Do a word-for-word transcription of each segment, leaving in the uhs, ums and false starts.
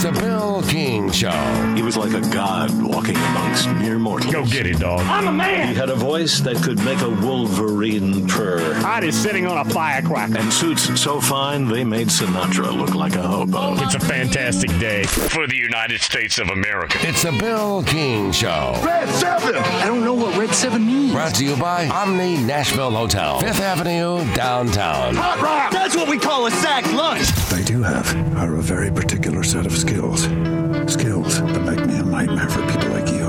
It's the Bill King Show. He was like a god walking amongst mere mortals. Go get it, dog. I'm a man. He had a voice that could make a wolverine purr. Hot is sitting on a firecracker. And suits so fine, they made Sinatra look like a hobo. It's a fantastic day for the United States of America. It's the Bill King Show. Red seven. I don't know what Red seven means. Brought to you by Omni Nashville Hotel, Fifth Avenue, downtown. Hot rock. That's what we call a sack lunch. I do have are a very particular set of skills. Skills that make me a nightmare for people like you.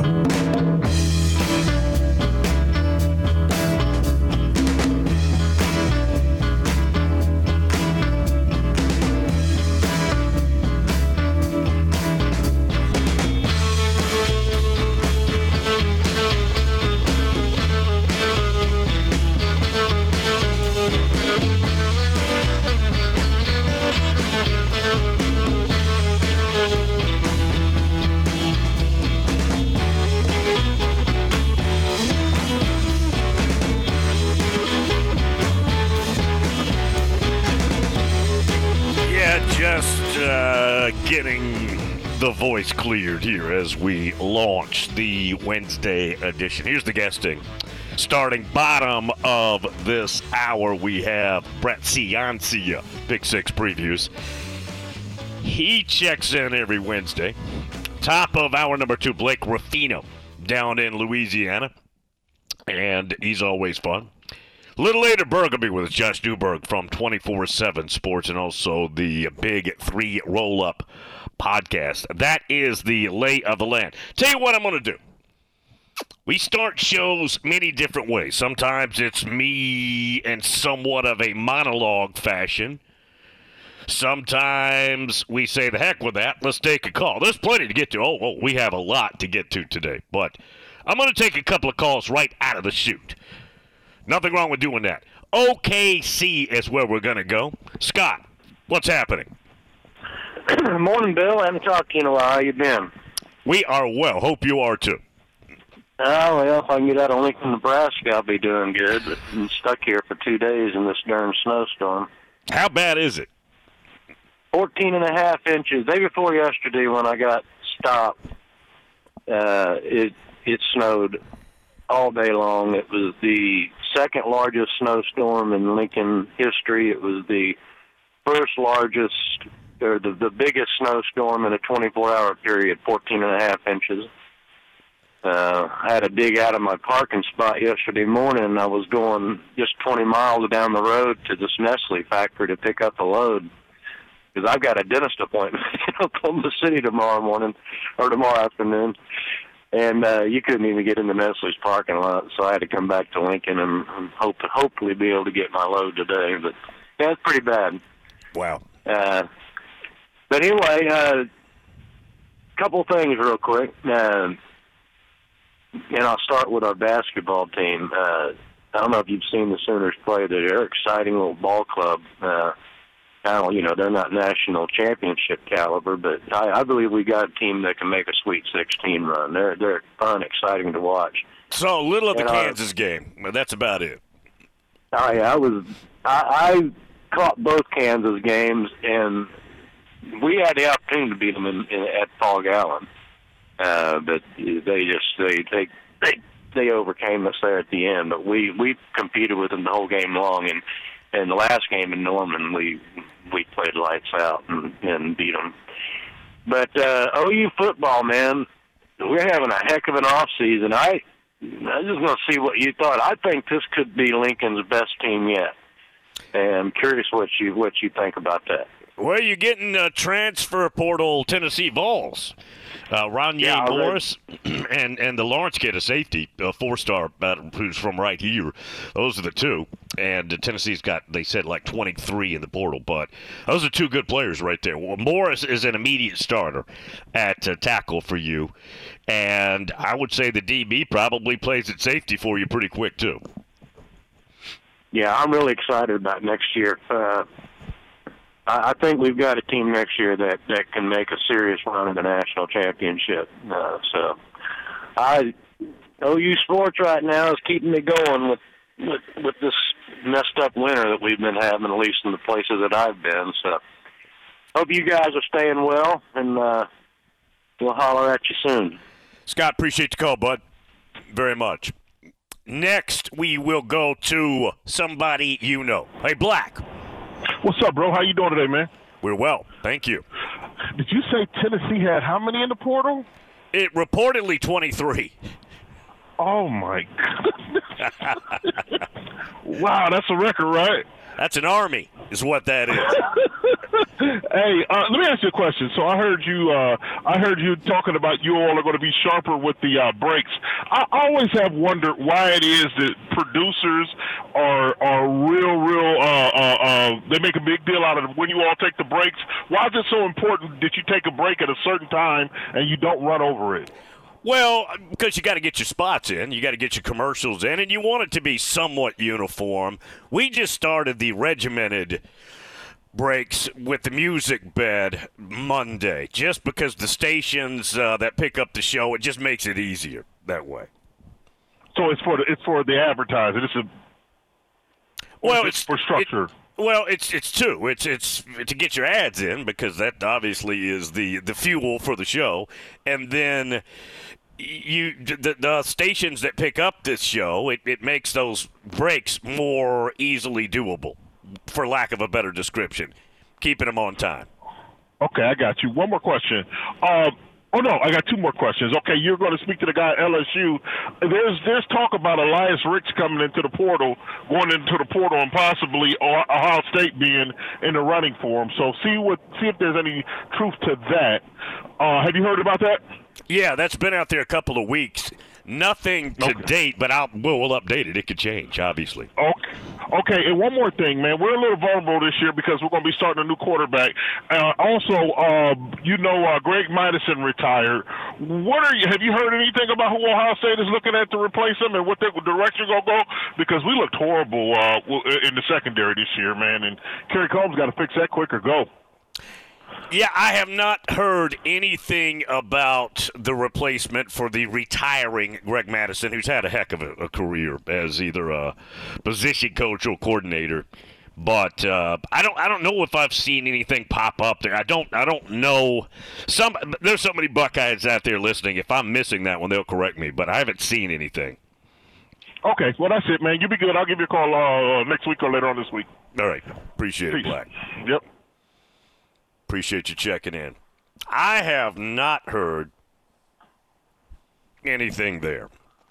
Just uh, getting the voice cleared here as we launch the Wednesday edition. Here's the guesting. Starting bottom of this hour, we have Brett Ciancia, Big Six Previews. He checks in every Wednesday. Top of hour number two, Blake Ruffino down in Louisiana. And he's always fun. A little later, Berg will be with us, Josh Newberg from twenty-four seven Sports and also the Big Three Roll-Up podcast. That is the lay of the land. Tell you what I'm going to do. We start shows many different ways. Sometimes it's me in somewhat of a monologue fashion. Sometimes we say, the heck with that, let's take a call. There's plenty to get to. Oh, oh we have a lot to get to today. But I'm going to take a couple of calls right out of the chute. Nothing wrong with doing that. O K C is where we're going to go. Scott, what's happening? Morning, Bill. I haven't talked to you in a while. How you been? We are well. Hope you are, too. Oh, well, if I can get out of Lincoln, Nebraska, I'll be doing good. But I'm stuck here for two days in this darn snowstorm. How bad is it? fourteen and a half inches. Day before yesterday when I got stopped, uh, it it snowed all day long. It was the second largest snowstorm in Lincoln history. It was the first largest, or the, the biggest snowstorm in a twenty-four hour period, fourteen and a half inches. Uh, I had to dig out of my parking spot yesterday morning. I was going just twenty miles down the road to this Nestle factory to pick up a load because I've got a dentist appointment in Oklahoma City tomorrow morning or tomorrow afternoon. And uh, you couldn't even get in the Nestle's parking lot, so I had to come back to Lincoln and, and hope to hopefully be able to get my load today. But yeah, it's pretty bad. Wow. Uh, but anyway, a uh, couple things real quick. Uh, and I'll start with our basketball team. Uh, I don't know if you've seen the Sooners play. They're an exciting little ball club. Uh, I don't, you know, they're not national championship caliber, but I, I believe we got a team that can make a Sweet sixteen run. They're they're fun, exciting to watch. So little of the and, Kansas uh, game, but that's about it. I I was I, I caught both Kansas games, and we had the opportunity to beat them in, in, at Paul Gallen, uh, but they just they they they they overcame us there at the end. But we we competed with them the whole game long, and. And the last game in Norman, we we played lights out and, and beat them. But uh, O U football, man, we're having a heck of an off season. I I just want to see what you thought. I think this could be Lincoln's best team yet. And I'm curious what you what you think about that. Well, you're getting uh, transfer portal Tennessee Vols. Uh, Ronye yeah, Morris and, and the Lawrence kid, a safety, a four-star, uh, who's from right here. Those are the two. And uh, Tennessee's got, they said, like twenty-three in the portal. But those are two good players right there. Well, Morris is an immediate starter at uh, tackle for you. And I would say the D B probably plays at safety for you pretty quick, too. Yeah, I'm really excited about next year. Uh, I think we've got a team next year that, that can make a serious run in the national championship. Uh, so, I O U sports right now is keeping me going with, with with this messed up winter that we've been having, at least in the places that I've been. So, hope you guys are staying well, and uh, we'll holler at you soon. Scott, appreciate the call, bud. Very much. Next, we will go to somebody you know. Hey, Black. What's up, bro? How you doing today, man? We're well. Thank you. Did you say Tennessee had how many in the portal? It reportedly twenty-three. Oh, my goodness. Wow, that's a record, right? That's an army is what that is. Hey, uh, let me ask you a question. So I heard you uh, I heard you talking about you all are going to be sharper with the uh, breaks. I always have wondered why it is that producers are are real, real, uh, uh, uh, they make a big deal out of it when you all take the breaks. Why is it so important that you take a break at a certain time and you don't run over it? Well, because you got to get your spots in, you got to get your commercials in, and you want it to be somewhat uniform. We just started the regimented breaks with the music bed Monday, just because the stations uh, that pick up the show, it just makes it easier that way. So it's for the, it's for the advertiser. It's a well, it's, it's for structure. It, Well, it's it's two. It's it's to get your ads in because that obviously is the, the fuel for the show, and then you the, the stations that pick up this show, it, it makes those breaks more easily doable, for lack of a better description, keeping them on time. Okay, I got you. One more question. Uh, oh no, I got two more questions. Okay, you're going to speak to the guy at L S U. There's there's talk about Elias Ricks coming into the portal, going into the portal, and possibly Ohio State being in the running for him. So see what see if there's any truth to that. Uh, have you heard about that? Yeah, that's been out there a couple of weeks. Nothing to Okay. date, but I'll, we'll, we'll update it. It could change, obviously. Okay. Okay, and one more thing, man. We're a little vulnerable this year because we're going to be starting a new quarterback. Uh, also, uh, you know, uh, Greg Madison retired. What are you? Have you heard anything about who Ohio State is looking at to replace him and what the direction going to go? Because we looked horrible uh, in the secondary this year, man. And Kerry Combs got to fix that quick or go. Yeah, I have not heard anything about the replacement for the retiring Greg Madison, who's had a heck of a, a career as either a position coach or coordinator. But uh, I don't, I don't know if I've seen anything pop up there. I don't, I don't know. Some there's so many Buckeyes out there listening. If I'm missing that one, they'll correct me. But I haven't seen anything. Okay, well that's it, man. You be good. I'll give you a call uh, next week or later on this week. All right, appreciate Peace. it, Black. Yep. Appreciate you checking in. I have not heard anything there.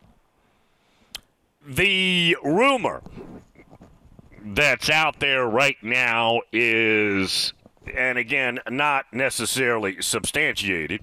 The rumor that's out there right now is, and again, not necessarily substantiated,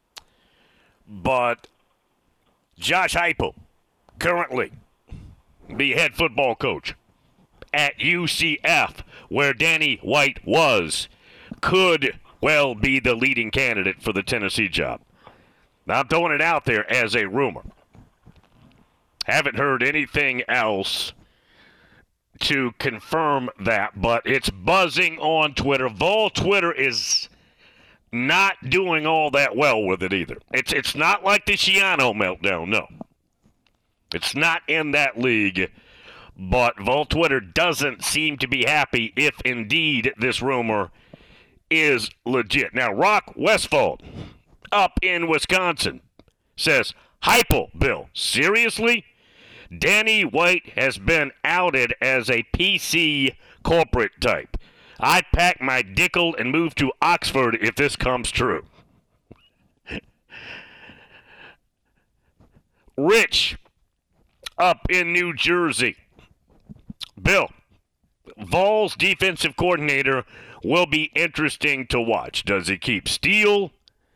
but Josh Heupel, currently the head football coach at U C F, where Danny White was, could well be the leading candidate for the Tennessee job. Now, I'm throwing it out there as a rumor. Haven't heard anything else to confirm that, but it's buzzing on Twitter. Vol Twitter is not doing all that well with it either. It's it's not like the Schiano meltdown, no. It's not in that league, but Vol Twitter doesn't seem to be happy if indeed this rumor is legit. Now, Rock Westfall up in Wisconsin says, Heupel, Bill, seriously? Danny White has been outed as a P C corporate type. I'd pack my dickle and move to Oxford if this comes true. Rich up in New Jersey. Bill, Vols defensive coordinator will be interesting to watch. Does he keep Steele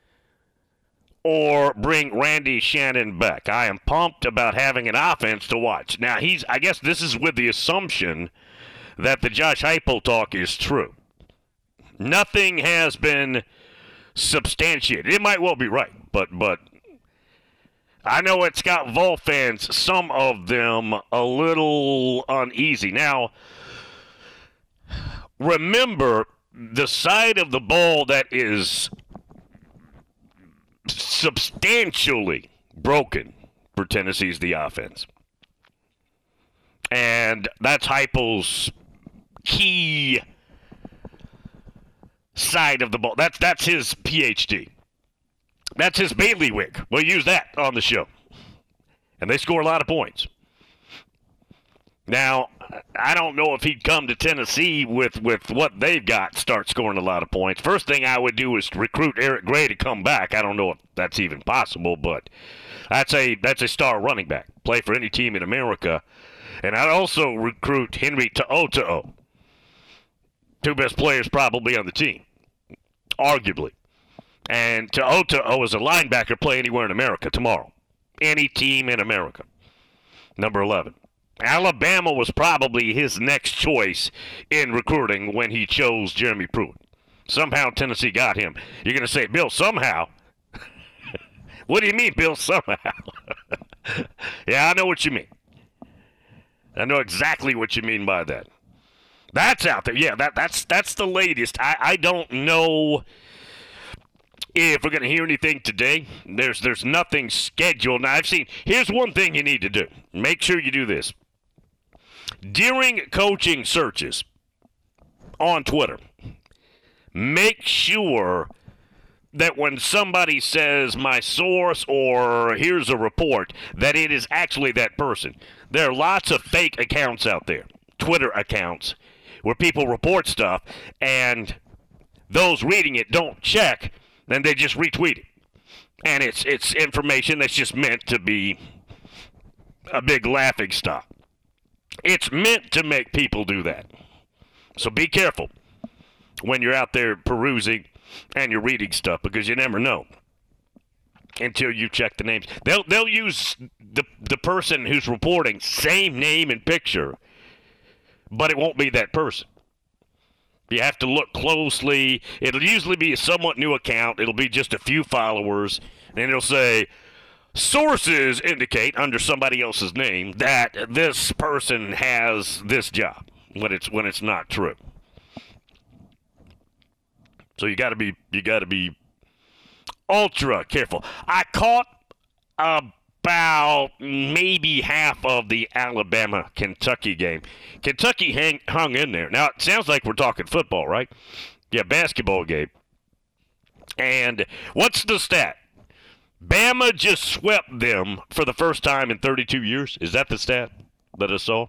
or bring Randy Shannon back? I am pumped about having an offense to watch. Now, he's. I guess this is with the assumption that the Josh Heupel talk is true. Nothing has been substantiated. It might well be right, but but I know it's got Vol fans, some of them, a little uneasy. Now, remember, the side of the ball that is substantially broken for Tennessee is the offense. And that's Heupel's key side of the ball. That's that's his P H D. That's his bailiwick. We'll use that on the show. And they score a lot of points. Now, I don't know if he'd come to Tennessee with, with what they've got, start scoring a lot of points. First thing I would do is recruit Eric Gray to come back. I don't know if that's even possible, but that's a that's a star running back. Play for any team in America. And I'd also recruit Henry To'oto'o. Two best players probably on the team, arguably. And To'oto'o is a linebacker, play anywhere in America tomorrow. Any team in America. Number eleven. Alabama was probably his next choice in recruiting when he chose Jeremy Pruitt. Somehow Tennessee got him. You're going to say, Bill, somehow? What do you mean, Bill, somehow? Yeah, I know what you mean. I know exactly what you mean by that. That's out there. Yeah, that, that's that's the latest. I, I don't know if we're going to hear anything today. There's there's nothing scheduled. Now, I've seen, here's one thing you need to do. Make sure you do this. During coaching searches on Twitter, make sure that when somebody says my source or here's a report, that it is actually that person. There are lots of fake accounts out there, Twitter accounts, where people report stuff and those reading it don't check, then they just retweet it. And it's it's information that's just meant to be a big laughing stock. It's meant to make people do that. So be careful when you're out there perusing and you're reading stuff, because you never know until you check the names. They'll they'll use the the person who's reporting, same name and picture, but it won't be that person. You have to look closely. It'll usually be a somewhat new account. It'll be just a few followers, and it'll say, sources indicate under somebody else's name that this person has this job, when it's when it's not true. So you got to be you got to be ultra careful. I caught about maybe half of the Alabama-Kentucky game. Kentucky hang, hung in there. Now, it sounds like we're talking football, right? Yeah, basketball game. And what's the stat? Bama just swept them for the first time in thirty-two years. Is that the stat that I saw?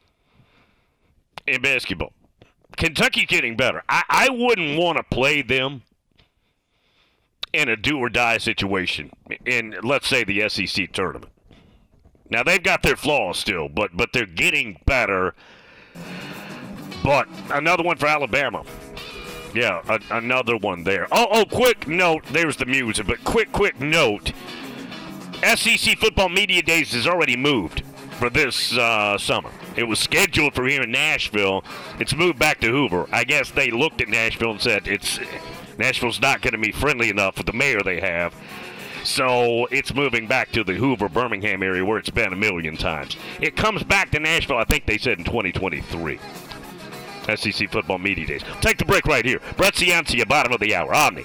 In basketball. Kentucky getting better. I, I wouldn't want to play them in a do-or-die situation in, let's say, the S E C tournament. Now, they've got their flaws still, but but they're getting better. But another one for Alabama. Yeah, a, another one there. Oh, oh, quick note. There's the music, but quick, quick note. S E C Football Media Days has already moved for this uh, summer. It was scheduled for here in Nashville. It's moved back to Hoover. I guess they looked at Nashville and said, it's Nashville's not going to be friendly enough with the mayor they have. So it's moving back to the Hoover, Birmingham area where it's been a million times. It comes back to Nashville, I think they said, in twenty twenty-three. S E C Football Media Days. Take the break right here. Brett Ciancia, bottom of the hour. Omni.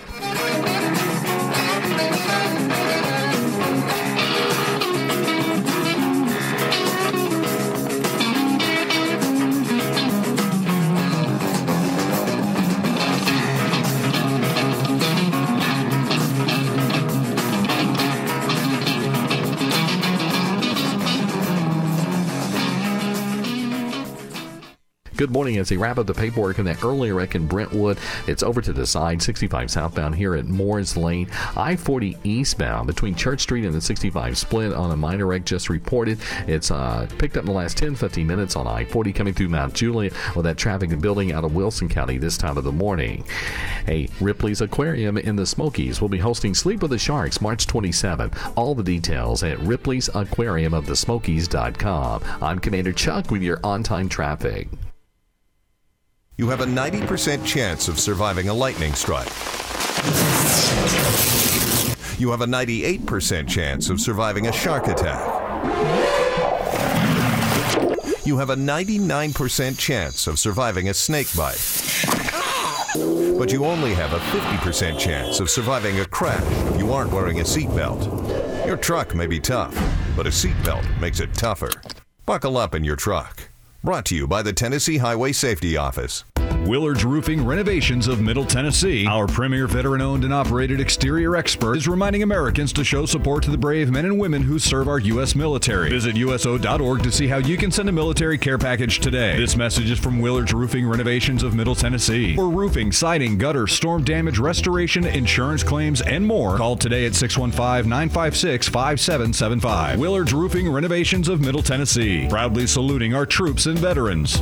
Good morning. As they wrap up the paperwork in that earlier wreck in Brentwood, it's over to the side, sixty-five southbound here at Moores Lane. I forty eastbound between Church Street and the sixty-five split on a minor wreck just reported. It's uh, picked up in the last ten, fifteen minutes on I forty coming through Mount Juliet with that traffic and building out of Wilson County this time of the morning. Hey, Ripley's Aquarium in the Smokies will be hosting Sleep with the Sharks March twenty-seventh. All the details at Ripley's Aquarium of the Smokies dot com. I'm Commander Chuck with your on-time traffic. You have a ninety percent chance of surviving a lightning strike. You have a ninety-eight percent chance of surviving a shark attack. You have a ninety-nine percent chance of surviving a snake bite. But you only have a fifty percent chance of surviving a crash if you aren't wearing a seatbelt. Your truck may be tough, but a seatbelt makes it tougher. Buckle up in your truck. Brought to you by the Tennessee Highway Safety Office. Willard's Roofing Renovations of Middle Tennessee, our premier veteran-owned and operated exterior expert, is reminding Americans to show support to the brave men and women who serve our U S military. Visit U S O dot org to see how you can send a military care package today. This message is from Willard's Roofing Renovations of Middle Tennessee. For roofing, siding, gutter, storm damage, restoration, insurance claims, and more, call today at six one five, nine five six, five seven seven five. Willard's Roofing Renovations of Middle Tennessee, proudly saluting our troops and veterans.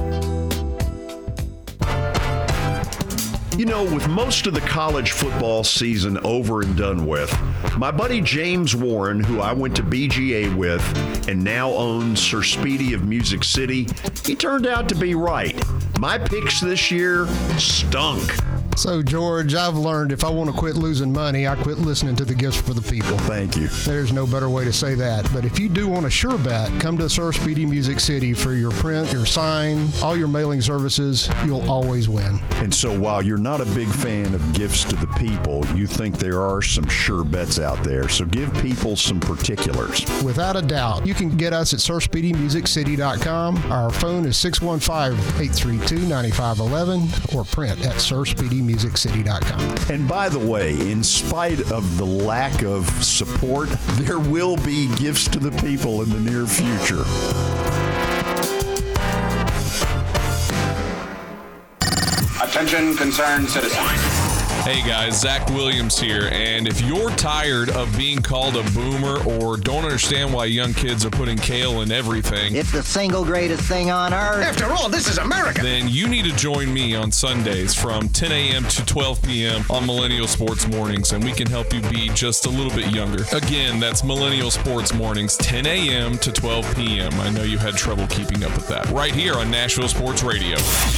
You know, with most of the college football season over and done with, my buddy James Warren, who I went to B G A with and now owns Sir Speedy of Music City, he turned out to be right. My picks this year stunk. So, George, I've learned if I want to quit losing money, I quit listening to the Gifts for the People. Thank you. There's no better way to say that. But if you do want a sure bet, come to Sir Speedy Music City for your print, your sign, all your mailing services. You'll always win. And so while you're not a big fan of Gifts to the People, you think there are some sure bets out there. So give people some particulars. Without a doubt. You can get us at sir speedy music city dot com. Our phone is six one five, eight three two, nine five one one or print at sir speedy music city dot com. And by the way, in spite of the lack of support, there will be Gifts to the People in the near future. Attention concerned citizens. Hey guys, Zach Williams here, and if you're tired of being called a boomer or don't understand why young kids are putting kale in everything, it's the single greatest thing on earth. After all, this is America. Then you need to join me on Sundays from ten a.m. to twelve p.m. on Millennial Sports Mornings, and we can help you be just a little bit younger. Again, that's Millennial Sports Mornings, ten a.m. to twelve p.m. I know you had trouble keeping up with that. Right here on Nashville Sports Radio.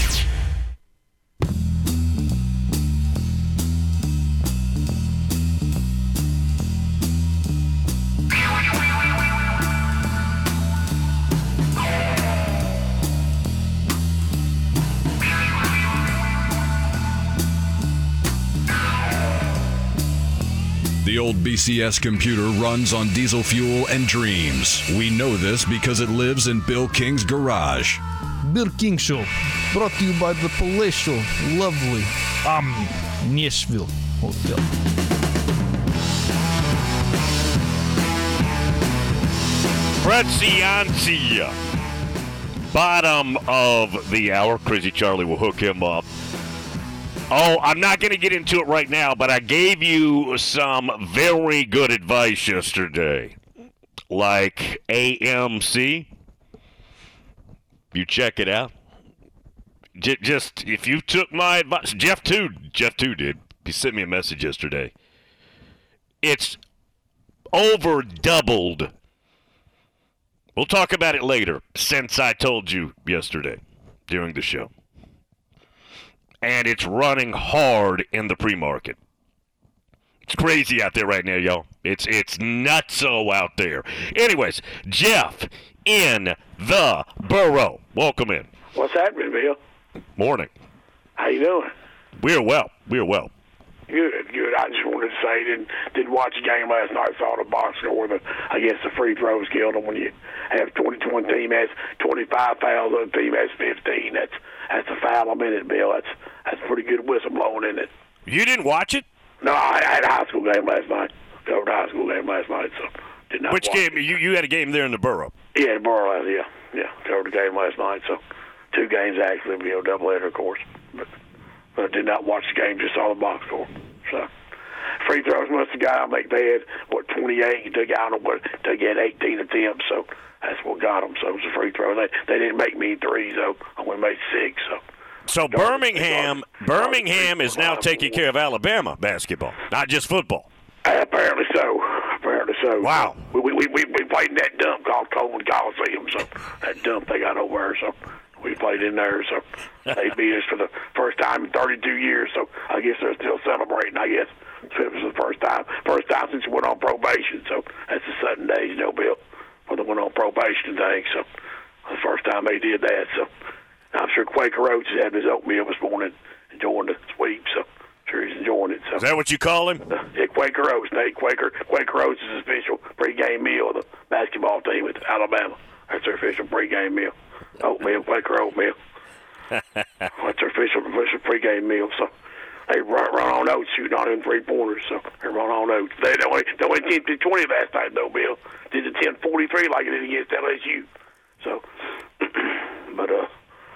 The old B C S computer runs on diesel fuel and dreams. We know this because it lives in Bill King's garage. Bill King Show, brought to you by the palatial, lovely Omni Nashville Hotel. Prezzianzi, bottom of the hour. Crazy Charlie will hook him up. Oh, I'm not going to get into it right now, but I gave you some very good advice yesterday. Like A M C. You check it out. J- just, if you took my advice, Jeff too, Jeff too did. He sent me a message yesterday. It's over doubled. We'll talk about it later, since I told you yesterday during the show. And it's running hard in the pre-market. It's crazy out there right now, y'all. It's it's nutso out there. Anyways, Jeff in the borough. Welcome in. What's happening, Bill? Morning. How you doing? We're well. We're well. Good, good. I just wanted to say, didn't didn't watch the game last night. Saw the box score where the I guess the free throws killed them. When you have twenty-one team has twenty-five fouls, the other team has fifteen. That's that's a foul a minute, Bill. That's that's pretty good whistle blowing, isn't it? You didn't watch it? No, I, I had a high school game last night. Covered a high school game last night, so did not. Which watch game? it. You you had a game there in the borough? Yeah, the borough. Yeah, yeah. Covered the game last night, so two games actually. You know, doubleheader, of course. But but I did not watch the game. Just saw the box score. So free throws must have got. I think they had what twenty-eight. Took out them, but they had eighteen attempts. So that's what got them. So it was a free throw. They they didn't make me threes though. I only made six. So. So Birmingham, Birmingham is now taking care of Alabama basketball, not just football. Uh, apparently so. Apparently so. Wow. We we we we played in that dump called Coleman Coliseum. So that dump they got over there. So we played in there. So they beat us for the first time in thirty-two years. So I guess they're still celebrating. I guess so it was the first time, first time since we went on probation. So that's the sudden days, you know, Bill, when they went on probation thing. So the first time they did that. So. I'm sure Quaker Oats has had his oatmeal this morning, enjoying the sweep, so I'm sure he's enjoying it. So. Is that what you call him? Uh, yeah, Quaker Oats, Nate. Quaker Quaker Oats is his official pregame meal of the basketball team at Alabama. That's their official pregame meal. Oatmeal, Quaker oatmeal. That's their official, official pregame meal. So they run, run on oats, shooting on them three pointers. So they run on oats. They they only they only did twenty last night though, Bill. Did the ten forty-three like it did against L S U. So, but uh.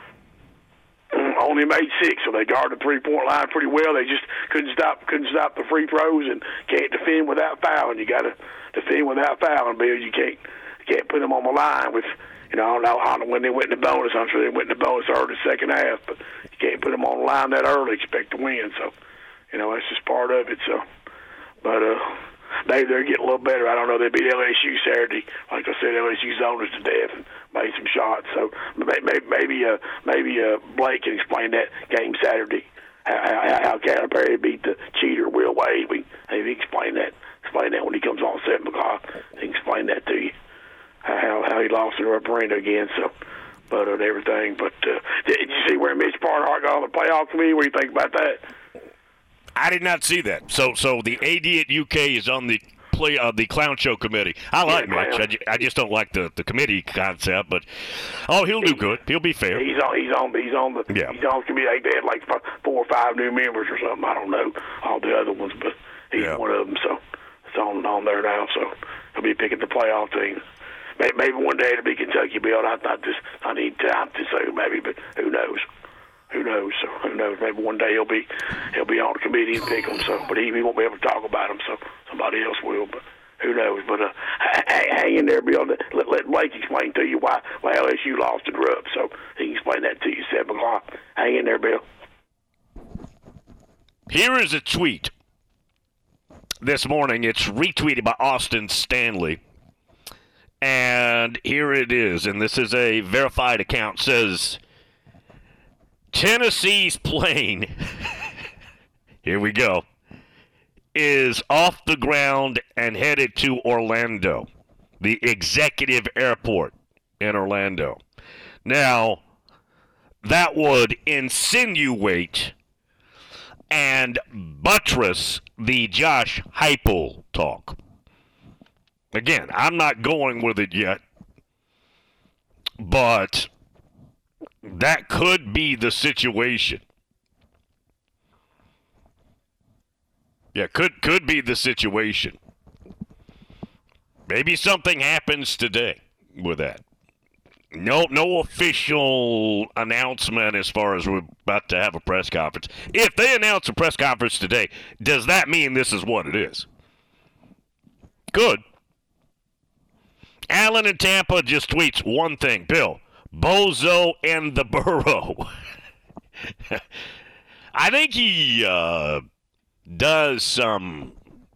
only made six, so they guarded the three-point line pretty well. They just couldn't stop couldn't stop the free throws and can't defend without fouling. You got to defend without fouling, Bill. You can't you can't put them on the line with, you know, I don't know, I don't know when they went in the bonus. I'm sure they went in the bonus early the second half, but you can't put them on the line that early, expect to win. So, you know, that's just part of it. So, but uh, maybe they're getting a little better. I don't know. They beat L S U Saturday. Like I said, L S U zoned us to death and made some shots. So maybe maybe uh, maybe uh, Blake can explain that game Saturday. How, how, how Calipari beat the cheater Will Wade. We maybe explain that. Explain that when he comes on seven o'clock. He can explain that to you. How how he lost to Reparendo again. So, but uh, everything. But uh, did you see where Mitch Barnhart got on the playoff committee? What do you think about that? I did not see that. So, so the A D at U K is on the play uh, the clown show committee. I like yeah, Mitch. I, ju- I just don't like the, the committee concept. But oh, he'll do good. He'll be fair. He's on. He's on. He's on the. Yeah. He's on the committee. They had like four or five new members or something. I don't know all the other ones, but he's yeah. one of them. So it's on on there now. So he'll be picking the playoff team. Maybe, maybe one day it'll be Kentucky, Bill. I thought this. I need time to say maybe, but who knows? Who knows? So who knows? Maybe one day he'll be he'll be on the committee and pick them. So, but he, he won't be able to talk about them. So somebody else will. But who knows? But uh, hang, hang in there, Bill. Let, let Blake explain to you why why L S U lost to Rupp. So he can explain that to you seven o'clock. Hang in there, Bill. Here is a tweet this morning. It's retweeted by Austin Stanley, and here it is. And this is a verified account. It says, Tennessee's plane, here we go, is off the ground and headed to Orlando, the executive airport in Orlando. Now, that would insinuate and buttress the Josh Heupel talk. Again, I'm not going with it yet, but that could be the situation. Yeah, could could be the situation. Maybe something happens today with that. No, no official announcement as far as we're about to have a press conference. If they announce a press conference today, does that mean this is what it is? Good. Allen in Tampa just tweets one thing, Bill. Bozo and the Burrow. I think he uh, does some,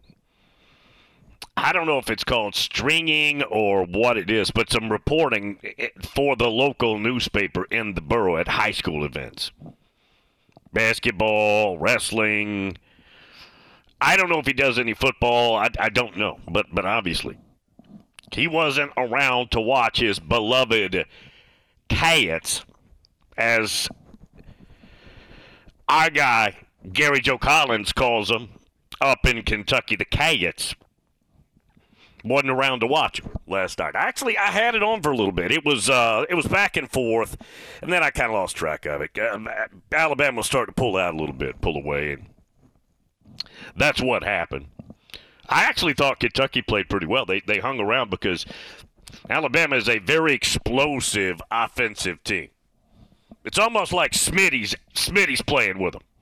I don't know if it's called stringing or what it is, but some reporting for the local newspaper in the borough at high school events. Basketball, wrestling. I don't know if he does any football. I, I don't know, but but obviously he wasn't around to watch his beloved Cats, as our guy Gary Joe Collins calls them up in Kentucky, the Cats. Wasn't around to watch him last night. Actually, I had it on for a little bit. It was uh, it was back and forth, and then I kind of lost track of it. Uh, Alabama was starting to pull out a little bit, pull away, and that's what happened. I actually thought Kentucky played pretty well. They they hung around because Alabama is a very explosive offensive team. It's almost like Smitty's Smitty's playing with them.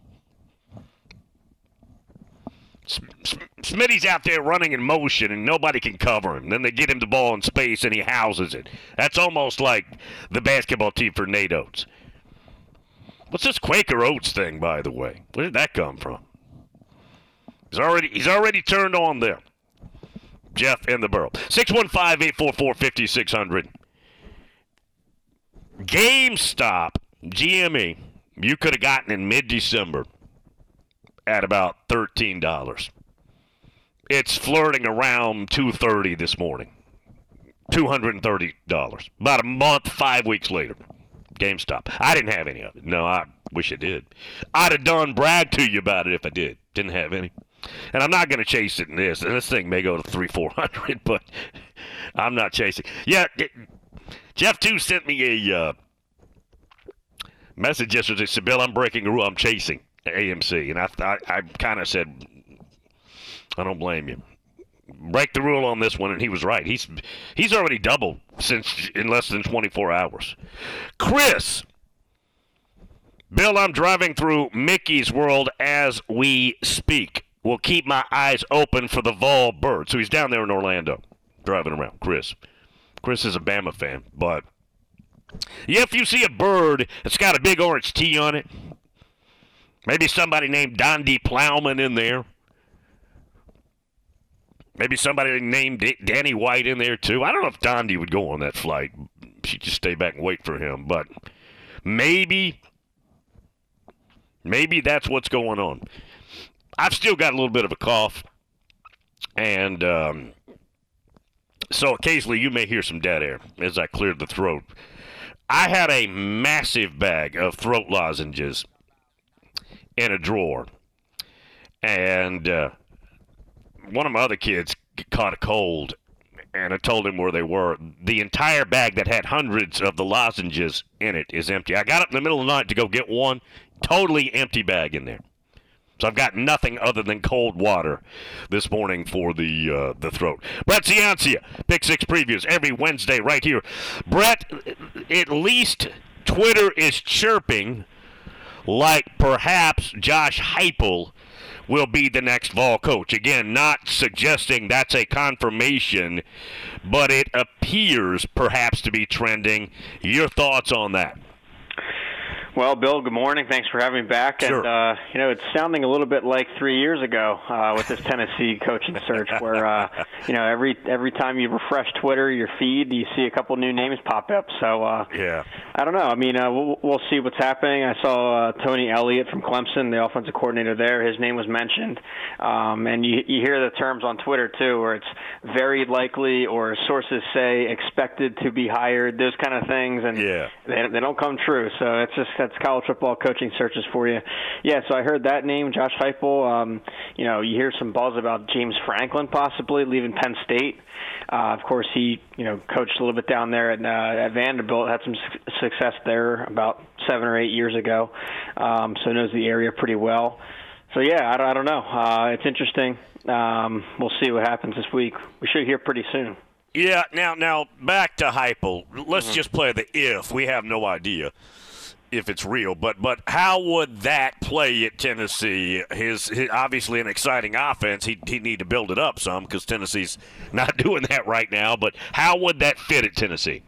Smitty's out there running in motion and nobody can cover him. Then they get him the ball in space and he houses it. That's almost like the basketball team for Nate Oates. What's this Quaker Oats thing, by the way? Where did that come from? He's already he's already turned on there. Jeff in the borough. six one five, eight four four, five six zero zero. GameStop, G M E, you could have gotten in mid-December at about thirteen dollars. It's flirting around two hundred thirty dollars this morning. two hundred thirty dollars. About a month, five weeks later. GameStop. I didn't have any of it. No, I wish I did. I'd have done brag to you about it if I did. Didn't have any. And I'm not going to chase it in this. And this thing may go to three, four hundred, but I'm not chasing. Yeah, it, Jeff too sent me a uh, Message yesterday said, Bill, I'm breaking a rule. I'm chasing A M C. And I, I, I kind of said, I don't blame you. Break the rule on this one, and he was right. He's he's already doubled since in less than twenty-four hours. Chris, Bill, I'm driving through Mickey's World as we speak. Will keep my eyes open for the Vol bird. So he's down there in Orlando, driving around. Chris, Chris is a Bama fan, but yeah, if you see a bird that's got a big orange T on it, maybe somebody named Dondi Plowman in there. Maybe somebody named Danny White in there, too. I don't know if Dondi would go on that flight. She'd just stay back and wait for him. But maybe, maybe that's what's going on. I've still got a little bit of a cough. And um, so occasionally you may hear some dead air as I clear the throat. I had a massive bag of throat lozenges in a drawer. And uh, one of my other kids caught a cold, and I told him where they were. The entire bag that had hundreds of the lozenges in it is empty. I got up in the middle of the night to go get one, totally empty bag in there. So I've got nothing other than cold water this morning for the uh, the throat. Brett Ciancia, Pick Six Previews, every Wednesday right here. Brett, at least Twitter is chirping like perhaps Josh Heupel will be the next Vol coach. Again, not suggesting that's a confirmation, but it appears perhaps to be trending. Your thoughts on that? Well, Bill, good morning. Thanks for having me back. Sure. And, uh, you know, it's sounding a little bit like three years ago uh, with this Tennessee coaching search where, uh, you know, every every time you refresh Twitter, your feed, you see a couple new names pop up. So, uh, yeah, I don't know. I mean, uh, we'll, we'll see what's happening. I saw uh, Tony Elliott from Clemson, the offensive coordinator there. His name was mentioned. Um, and you, you hear the terms on Twitter, too, where it's very likely or sources say expected to be hired, those kind of things. And yeah. they, they don't come true. So it's just that's college football coaching searches for you. Yeah, so I heard that name, Josh Heupel. Um, you know, you hear some buzz about James Franklin possibly leaving Penn State. Uh, of course, he, you know, coached a little bit down there at, uh, at Vanderbilt, had some su- success there about seven or eight years ago, um, so knows the area pretty well. So, yeah, I don't, I don't know. Uh, it's interesting. Um, we'll see what happens this week. We should hear pretty soon. Yeah, now, now back to Heupel. Let's Mm-hmm. just play the if. We have no idea if it's real, but but how would that play at Tennessee? His, his obviously an exciting offense. He he need to build it up some because Tennessee's not doing that right now. But how would that fit at Tennessee?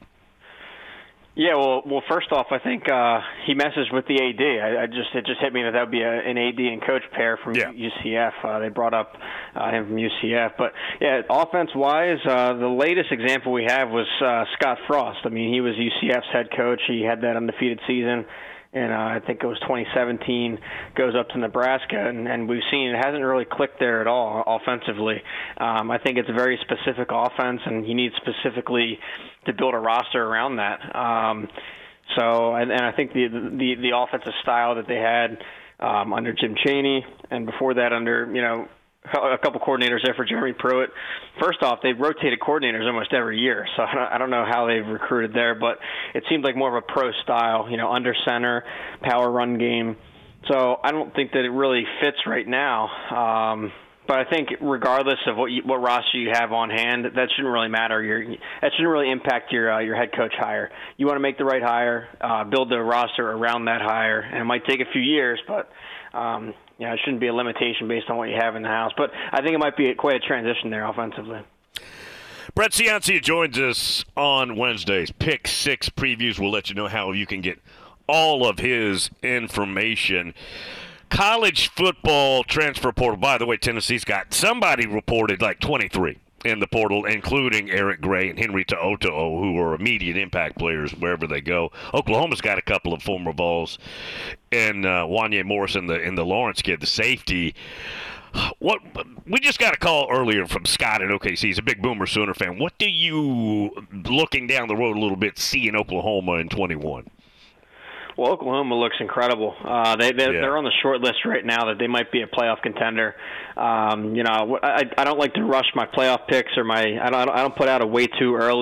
Yeah, well, well, first off, I think uh, he messaged with the A D. I, I just it just hit me that that would be a, an A D and coach pair from yeah. U C F. Uh, they brought up uh, him from U C F, but yeah, offense-wise, uh, the latest example we have was uh, Scott Frost. I mean, he was U C F's head coach. He had that undefeated season. And uh, I think it was twenty seventeen, goes up to Nebraska, and, and we've seen it hasn't really clicked there at all offensively. Um, I think it's a very specific offense, and he needs specifically to build a roster around that. Um, so, and, and I think the, the the offensive style that they had um, under Jim Chaney, and before that under, you know, a couple coordinators there for Jeremy Pruitt. First off, they've rotated coordinators almost every year, so I don't, I don't know how they've recruited there, but it seemed like more of a pro style, you know, under center, power run game. So I don't think that it really fits right now. Um, but I think regardless of what you, what roster you have on hand, that shouldn't really matter. Your, that shouldn't really impact your uh, your head coach hire. You want to make the right hire, uh, build the roster around that hire, and it might take a few years, but um, you know, it shouldn't be a limitation based on what you have in the house. But I think it might be quite a transition there offensively. Brett Ciancia joins us on Wednesdays. Pick Six Previews. We'll let you know how you can get all of his information. College football transfer portal. By the way, Tennessee's got somebody reported like twenty-three in the portal, including Eric Gray and Henry To'oto'o, who are immediate impact players wherever they go. Oklahoma's got a couple of former balls, and uh, Wanye Morrison, the in the Lawrence kid, the safety. What we just got a call earlier from Scott at O K C. He's a big Boomer Sooner fan. What do you, looking down the road a little bit, see in Oklahoma in twenty-one? Well, Oklahoma looks incredible. Uh, they they're, yeah. they're on the short list right now that they might be a playoff contender. Um, you know, I, I don't like to rush my playoff picks or my I don't I don't put out a way too early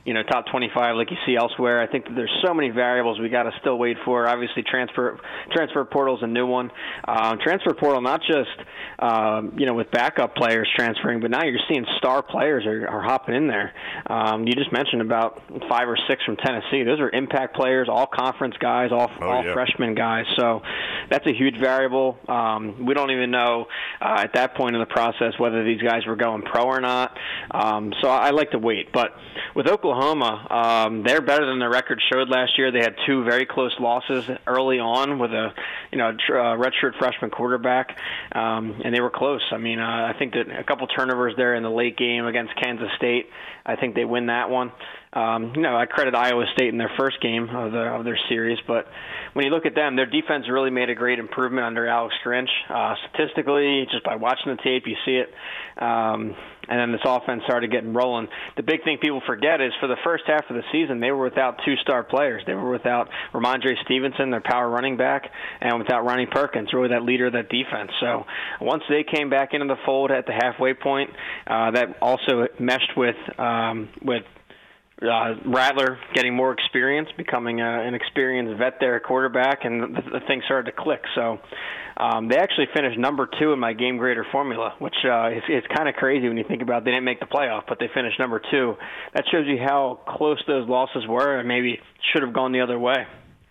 you know, top twenty-five like you see elsewhere. I think that there's so many variables we got to still wait for. Obviously, transfer transfer portal's a new one. Um, transfer portal, not just um, you know with backup players transferring, but now you're seeing star players are, are hopping in there. Um, you just mentioned about five or six from Tennessee. Those are impact players, all conference guys, all Oh, all yeah. freshman guys. So that's a huge variable. Um, we don't even know uh, at that point in the process whether these guys were going pro or not. Um, so I, I like to wait. But with Oklahoma, um, they're better than the record showed last year. They had two very close losses early on with a you know tr- uh, redshirt freshman quarterback, um, and they were close. I mean, uh, I think that a couple turnovers there in the late game against Kansas State. I think they win that one. Um, you know, I credit Iowa State in their first game of, the, of their series, but when you look at them, their defense really made a great improvement under Alex Grinch. Uh, statistically, just by watching the tape, you see it. Um, and then this offense started getting rolling. The big thing people forget is for the first half of the season, they were without two star players. They were without Ramondre Stevenson, their power running back, and without Ronnie Perkins, really that leader of that defense. So once they came back into the fold at the halfway point, uh, that also meshed with um, with Uh, Rattler getting more experience, becoming a, an experienced vet there at quarterback, and the, the thing started to click. So um, they actually finished number two in my game grader formula, which uh, is, is kind of crazy when you think about it. They didn't make the playoff, but they finished number two. That shows you how close those losses were and maybe should have gone the other way.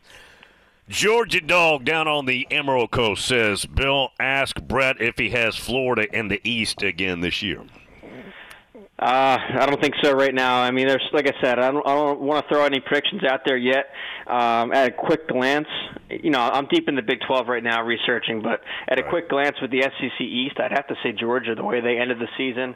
Georgia Dog down on the Emerald Coast says, Bill, ask Brett if he has Florida in the East again this year. Uh, I don't think so right now. I mean, there's like I said, I don't, I don't want to throw any predictions out there yet. Um, at a quick glance, you know, I'm deep in the Big twelve right now researching, but at a quick glance with the S E C East, I'd have to say Georgia, the way they ended the season.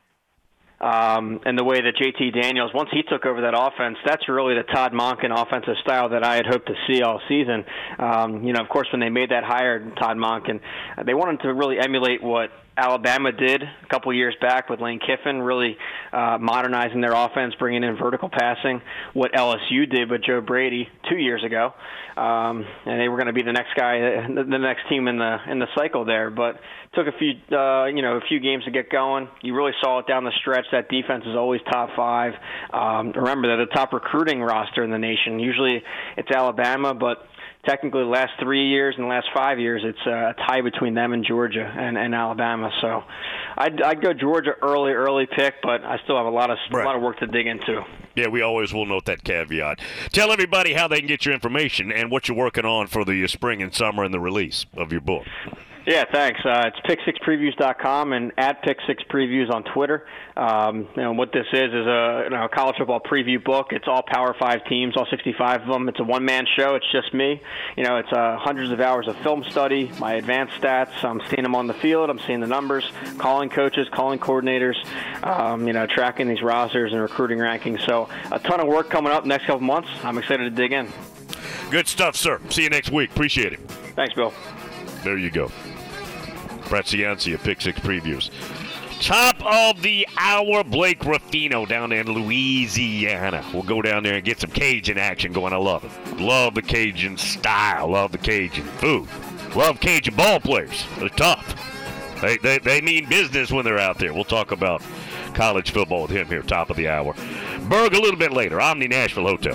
Um, and the way that J T Daniels, once he took over that offense, that's really the Todd Monken offensive style that I had hoped to see all season. Um, you know, of course, when they made that hire, Todd Monken, they wanted to really emulate what Alabama did a couple years back with Lane Kiffin, really uh, modernizing their offense, bringing in vertical passing, what L S U did with Joe Brady two years ago. Um, and they were going to be the next guy, the, the next team in the in the cycle there. But took a few, uh, you know, a few games to get going. You really saw it down the stretch. That defense is always top five. Um, remember, they're the top recruiting roster in the nation. Usually it's Alabama, but technically the last three years and the last five years, it's a tie between them and Georgia and, and Alabama. So I'd, I'd go Georgia early, early pick, but I still have a lot of a lot of work to dig into. Yeah, we always will note that caveat. Tell everybody how they can get your information and what you're working on for the spring and summer and the release of your book. Yeah, thanks. Uh, it's pick six previews dot com and at pick six previews on Twitter. Um, you know, what this is is a you know, college football preview book. It's all Power Five teams, all sixty-five of them. It's a one-man show. It's just me. You know, it's uh, hundreds of hours of film study, my advanced stats. I'm seeing them on the field. I'm seeing the numbers, calling coaches, calling coordinators, um, you know, tracking these rosters and recruiting rankings. So a ton of work coming up next couple months. I'm excited to dig in. Good stuff, sir. See you next week. Appreciate it. Thanks, Bill. There you go. Brett Ciancia, Pick Six Previews. Top of the hour, Blake Ruffino down in Louisiana. We'll go down there and get some Cajun action going. I love it. Love the Cajun style. Love the Cajun food. Love Cajun ball players. They're tough. They, they, they mean business when they're out there. We'll talk about college football with him here, top of the hour. Berg a little bit later. Omni Nashville Hotel.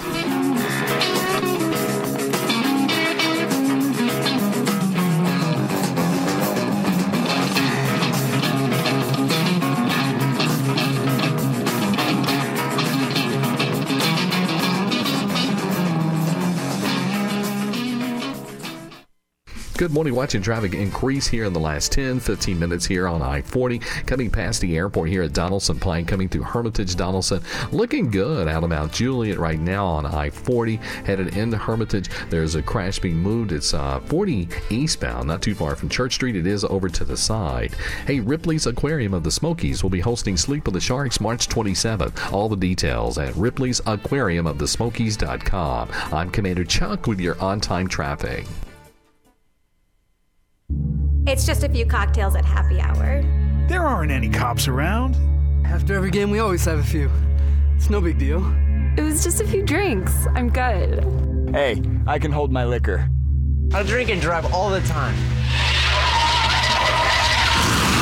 Good morning. Watching traffic increase here in the last ten, fifteen minutes here on I forty. Coming past the airport here at Donaldson Pike, coming through Hermitage Donaldson. Looking good out of Mount Juliet right now on I forty. Headed into Hermitage. There's a crash being moved. It's uh, forty eastbound, not too far from Church Street. It is over to the side. Hey, Ripley's Aquarium of the Smokies will be hosting Sleep with the Sharks March twenty-seventh. All the details at Ripley's Aquarium of the Smokies dot com. I'm Commander Chuck with your on-time traffic. It's just a few cocktails at happy hour. There aren't any cops around. After every game, we always have a few. It's no big deal. It was just a few drinks. I'm good. Hey, I can hold my liquor. I drink and drive all the time.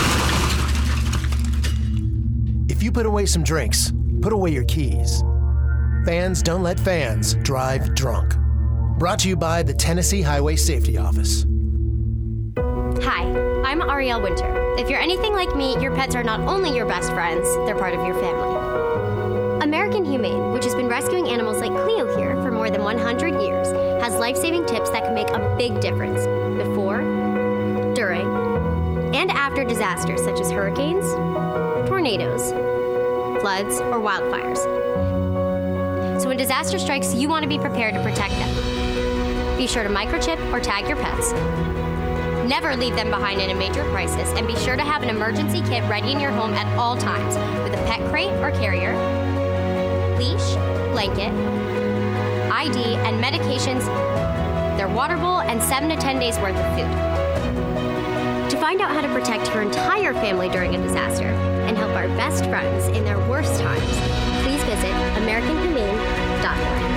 If you put away some drinks, put away your keys. Fans don't let fans drive drunk. Brought to you by the Tennessee Highway Safety Office. Hi, I'm Ariel Winter. If you're anything like me, your pets are not only your best friends, they're part of your family. American Humane, which has been rescuing animals like Cleo here for more than one hundred years, has life-saving tips that can make a big difference before, during, and after disasters such as hurricanes, tornadoes, floods, or wildfires. So when disaster strikes, you want to be prepared to protect them. Be sure to microchip or tag your pets. Never leave them behind in a major crisis, and be sure to have an emergency kit ready in your home at all times with a pet crate or carrier, leash, blanket, I D, and medications, their water bowl, and seven to ten days worth of food. To find out how to protect your entire family during a disaster and help our best friends in their worst times, please visit american humane dot org.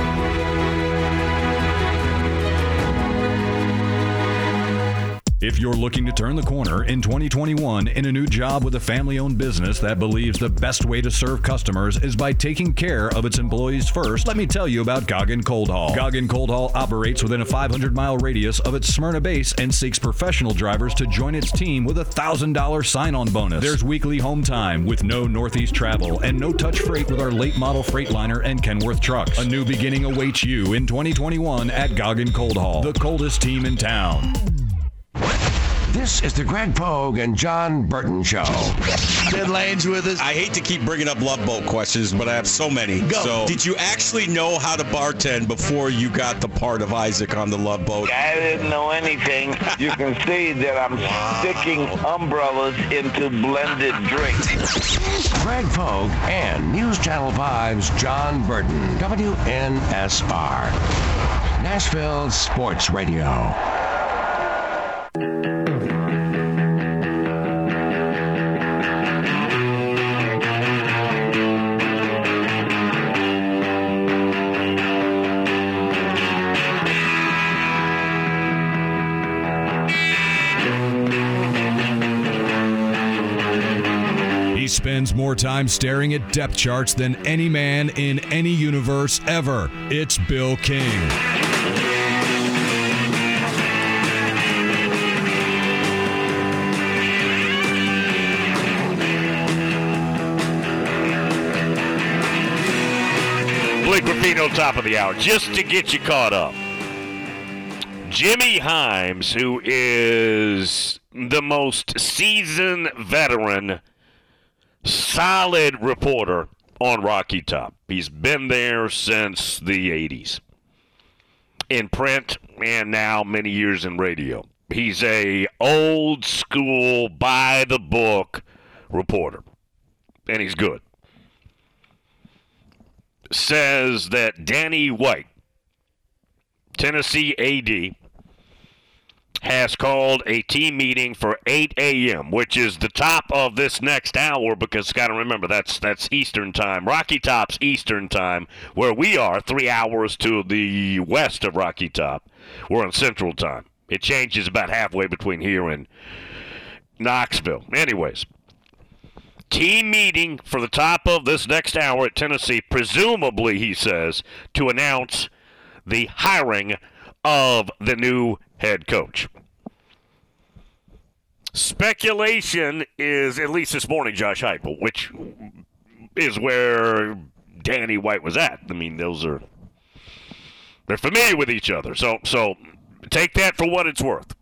If you're looking to turn the corner in twenty twenty-one in a new job with a family-owned business that believes the best way to serve customers is by taking care of its employees first, let me tell you about Goggin Cold Haul. Goggin Cold Haul operates within a five hundred mile radius of its Smyrna base and seeks professional drivers to join its team with a one thousand dollars sign-on bonus. There's weekly home time with no Northeast travel and no-touch freight with our late model Freightliner and Kenworth trucks. A new beginning awaits you in twenty twenty-one at Goggin Cold Haul, the coldest team in town. This is the Greg Pogue and John Burton Show. Ted Lane's with us. I hate to keep bringing up Love Boat questions, but I have so many. Go. So, did you actually know how to bartend before you got the part of Isaac on the Love Boat? I didn't know anything. You can see that I'm wow. sticking umbrellas into blended drinks. Greg Pogue and News Channel five's John Burton, W N S R, Nashville Sports Radio. Spends more time staring at depth charts than any man in any universe ever. It's Bill King. Blake Rapino, top of the hour, just to get you caught up. Jimmy Himes, who is the most seasoned veteran solid reporter on Rocky Top. He's been there since the eighties. In print and now many years in radio. He's a old school, by the book reporter. And he's good. Says that Danny White, Tennessee A D, has called a team meeting for eight a.m., which is the top of this next hour, because got to remember, that's that's Eastern time. Rocky Top's Eastern time, where we are three hours to the west of Rocky Top. We're on Central time. It changes about halfway between here and Knoxville. Anyways, team meeting for the top of this next hour at Tennessee, presumably, he says, to announce the hiring of the new head coach. Speculation is, at least this morning, Josh Heupel, which is where Danny White was at. I mean, those are, they're familiar with each other. So, so take that for what it's worth.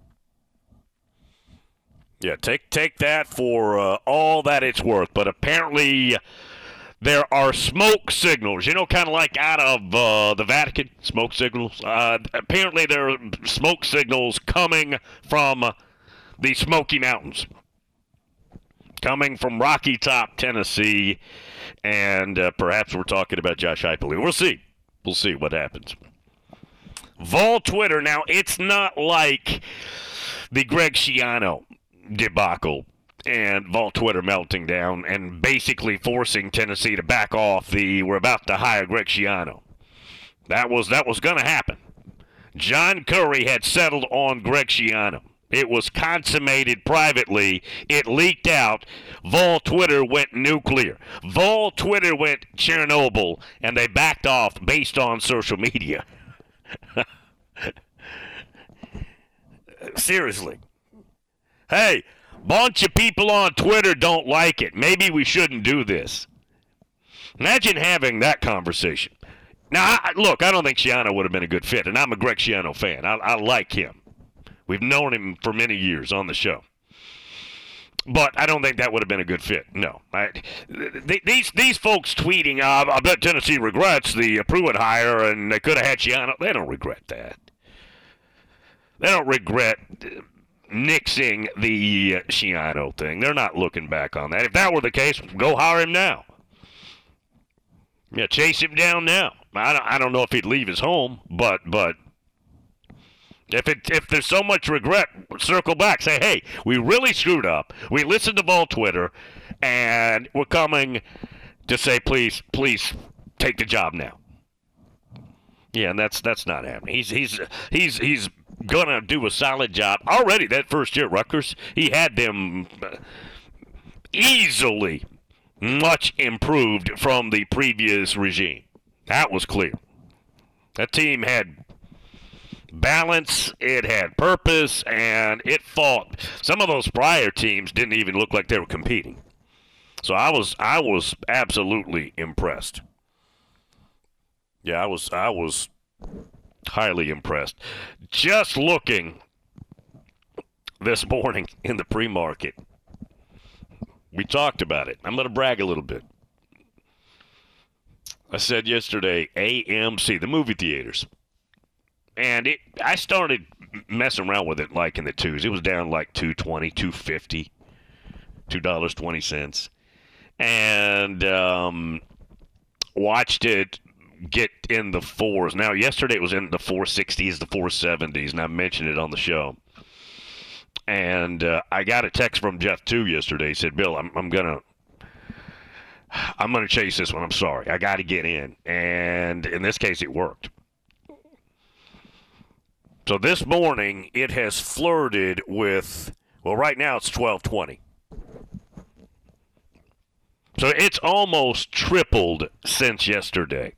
Yeah, take take that for uh, all that it's worth. But apparently there are smoke signals, you know, kind of like out of uh, the Vatican, smoke signals. Uh, apparently there are smoke signals coming from the Smoky Mountains, coming from Rocky Top, Tennessee, and uh, perhaps we're talking about Josh Heupel. We'll see. We'll see what happens. Vol Twitter, now it's not like the Greg Schiano debacle and Vol Twitter melting down and basically forcing Tennessee to back off the we're about to hire Greg Schiano. That was that was going to happen. John Currie had settled on Greg Schiano. It was consummated privately. It leaked out. Vol Twitter went nuclear. Vol Twitter went Chernobyl, and they backed off based on social media. Seriously. Hey, bunch of people on Twitter don't like it. Maybe we shouldn't do this. Imagine having that conversation. Now, I, look, I don't think Schiano would have been a good fit, and I'm a Greg Schiano fan. I, I like him. We've known him for many years on the show. But I don't think that would have been a good fit. No. I, th- these these folks tweeting, uh, I bet Tennessee regrets the Pruitt hire and they could have had Schiano. They don't regret that. They don't regret nixing the Schiano thing. They're not looking back on that. If that were the case, go hire him now. Yeah, chase him down now. I don't, I don't know if he'd leave his home, but but if it if there's so much regret, circle back. Say, hey, we really screwed up. We listened to Vol Twitter, and we're coming to say, please, please take the job now. Yeah, and that's that's not happening. He's he's he's he's gonna do a solid job already. That first year at Rutgers, he had them easily much improved from the previous regime. That was clear. That team had balance, it had purpose, and it fought. Some of those prior teams didn't even look like they were competing. So I was I was absolutely impressed. Yeah, I was I was highly impressed. Just looking this morning in the pre-market, we talked about it. I'm going to brag a little bit. I said yesterday, A M C, the movie theaters. And it, I started messing around with it like in the twos. It was down like two twenty, two fifty, two dollars and twenty cents. And um, watched it get in the fours. Now, yesterday it was in the four sixties, the four seventies, and I mentioned it on the show. And uh, I got a text from Jeff, too, yesterday. He said, Bill, I'm, I'm going to I'm going to chase this one. I'm sorry. I got to get in. And in this case, it worked. So this morning, it has flirted with, well, right now it's twelve twenty. So it's almost tripled since yesterday.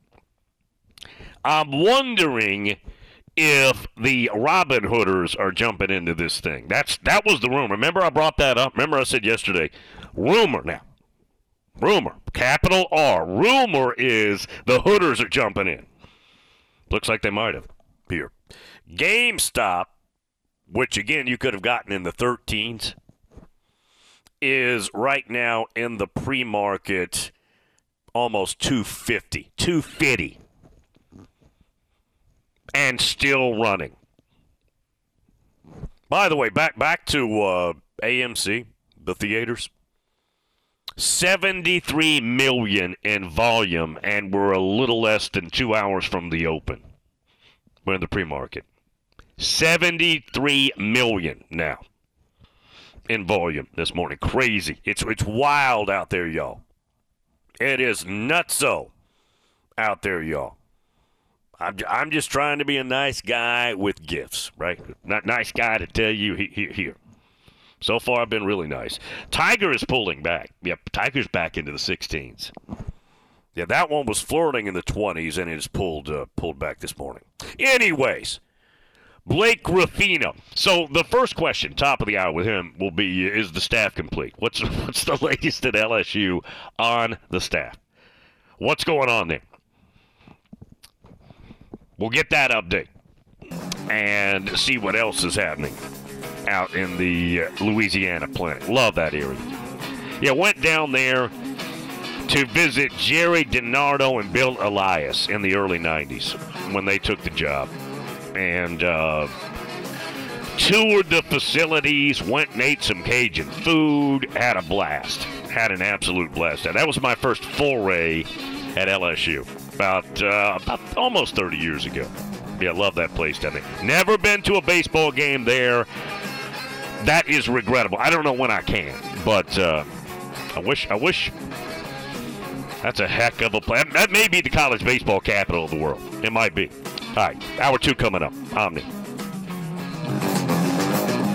I'm wondering if the Robin Hooders are jumping into this thing. That's That was the rumor. Remember I brought that up? Remember I said yesterday, rumor now. Rumor. Capital R. Rumor is the Hooders are jumping in. Looks like they might have here. GameStop, which again you could have gotten in the thirteens, is right now in the pre-market almost two fifty. two fifty. And still running. By the way, back back to uh, A M C, the theaters. seventy-three million in volume, and we're a little less than two hours from the open. We're in the pre-market. seventy-three million now in volume this morning. Crazy. It's it's wild out there, y'all. It is nutso out there, y'all. I'm I'm just trying to be a nice guy with gifts, right? Not nice guy to tell you he, he, here. So far, I've been really nice. Tiger is pulling back. Yep, Tiger's back into the sixteens. Yeah, that one was flirting in the twenties, and it has pulled uh, pulled back this morning. Anyways, Blake Ruffino. So the first question, top of the hour with him, will be, is the staff complete? What's what's the latest at L S U on the staff? What's going on there? We'll get that update and see what else is happening out in the uh, Louisiana planet. Love that area. Yeah, went down there to visit Jerry DiNardo and Bill Elias in the early nineties when they took the job. And uh, toured the facilities, went and ate some Cajun food, had a blast. Had an absolute blast. And that was my first foray at L S U. About, uh, about almost thirty years ago. Yeah, love that place down there. Never been to a baseball game there. That is regrettable. I don't know when I can, but uh, I wish. I wish. That's a heck of a place. That may be the college baseball capital of the world. It might be. All right, hour two coming up. Omni.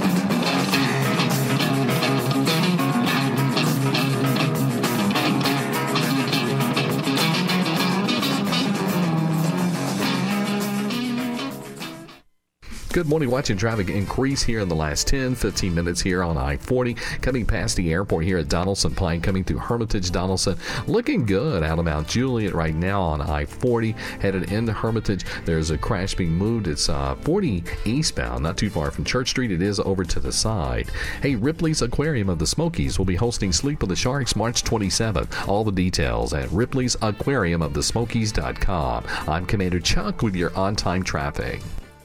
Good morning. Watching traffic increase here in the last ten, fifteen minutes here on I forty. Coming past the airport here at Donaldson Pike, coming through Hermitage Donaldson. Looking good out of Mount Juliet right now on I forty. Headed into Hermitage. There's a crash being moved. It's uh, forty eastbound, not too far from Church Street. It is over to the side. Hey, Ripley's Aquarium of the Smokies will be hosting Sleep with the Sharks March twenty-seventh. All the details at Ripley's Aquarium of the Smokies dot com. I'm Commander Chuck with your on-time traffic.